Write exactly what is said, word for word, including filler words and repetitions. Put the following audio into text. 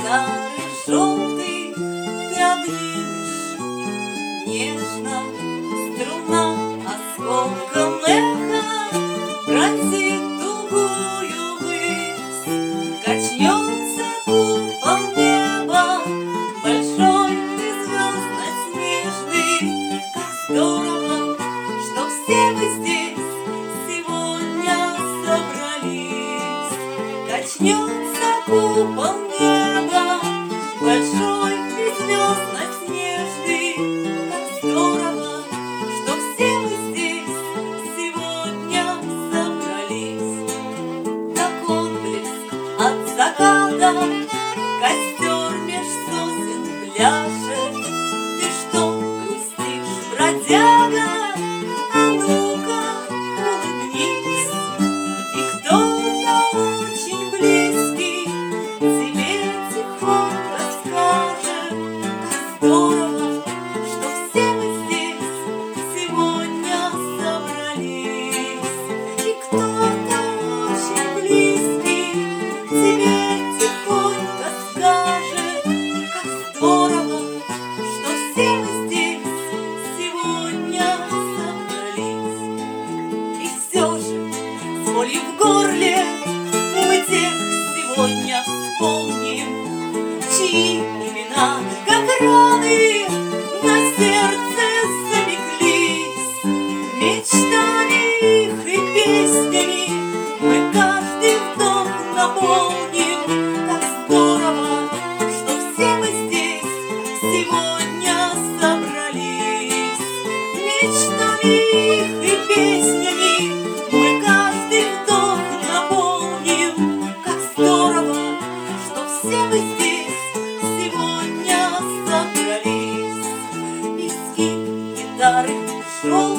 гитары желтый ты обнимешь нежно, струна осколком эха пронзит тугую высь, качнется купол неба большой и звездно-снежный. Как здорово, что все вы здесь сегодня собрались. Качнется купол неба большой и звездно-снежный. Как здорово, что все вы здесь сегодня собрались. Как отблеск от заката костер меж сосен пляшет. Ты что грустишь, бродяга? А ну-ка улыбнись. И кто-то очень близкий тебе тихонько скажет: как здорово, что все мы здесь сегодня собрались. И кто-то очень близкий тебе тихонько скажет: как здорово, что все мы здесь сегодня собрались. И все же с болью в горле мы тех сегодня вспомним, чьи имена, как раны, на сердце запеклись. Мечтами их и песнями мы каждый вдох наполним. Как здорово, что все мы здесь сегодня собрались. Мечтами их и песнями мы каждый вдох наполним. Как здорово, что все мы здесь сегодня собрались. Виски, гитары, шоу.